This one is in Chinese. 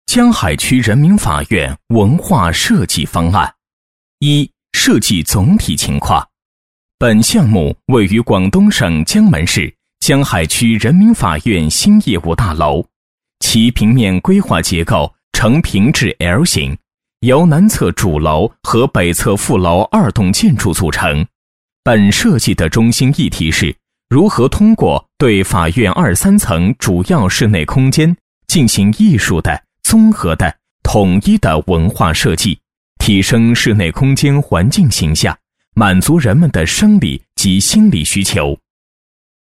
江海区人民法院文化设计方案。一、设计总体情况。本项目位于广东省江门市江海区人民法院新业务大楼，其平面规划结构呈平至 L 型，由南侧主楼和北侧副楼2栋建筑组成。本设计的中心议题是如何通过对法院2、3层主要室内空间进行艺术的、综合的、统一的文化设计，提升室内空间环境形象，满足人们的生理及心理需求。